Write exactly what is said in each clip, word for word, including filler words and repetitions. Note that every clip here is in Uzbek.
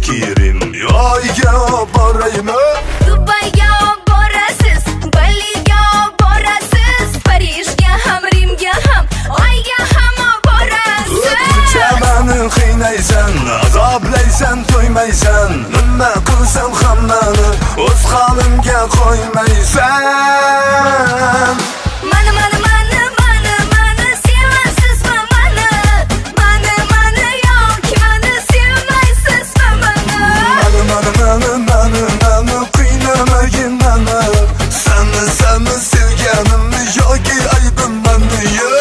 fikirim. Yoyga boraymi? Dubayga borasiz, Baliga borasiz, Parijga ham, Rimga ham, Oyga ham borasiz. O'tkicha meni qiynaysan, azoblaysan, to'ymaysan. Nima qilsam hammani o'z holimga qo'ymaysan. Mani, mani, mani, mani, mani sevasizmi mani? Mani, mani yoki mani sevmaysizmi mani? Mani, mani, mani, mani, mani qiynamagin mani. Seni, seni sevganimni yoki aybim mani?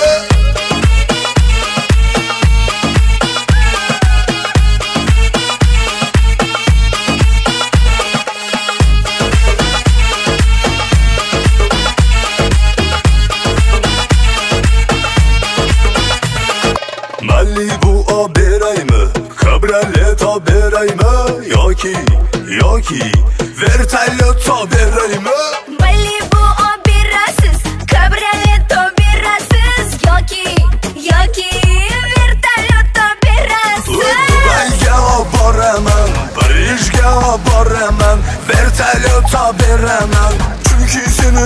Malibu olib beraymi? Cabriolet olib beraymi? Yoki, yoki vertolyot olib beraymi? Malibu olib berasiz, Cabriolet olib berasiz, yoki, yoki vertolyot olib berasiz. Dubayga olib boraman, Parijga olib boraman, vertolyot olib beraman, chunki seni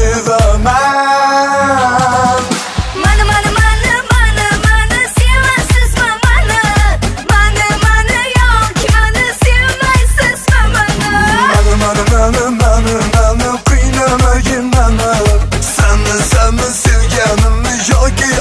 sevaman. Mani, mani, mani, mani, mani sevasizmi mani? Mani, mani yoki mani sevmaysizmi mani? Mani, mani, mani, mani, mani qiynamagin mani. Seni, seni sevganimni yoki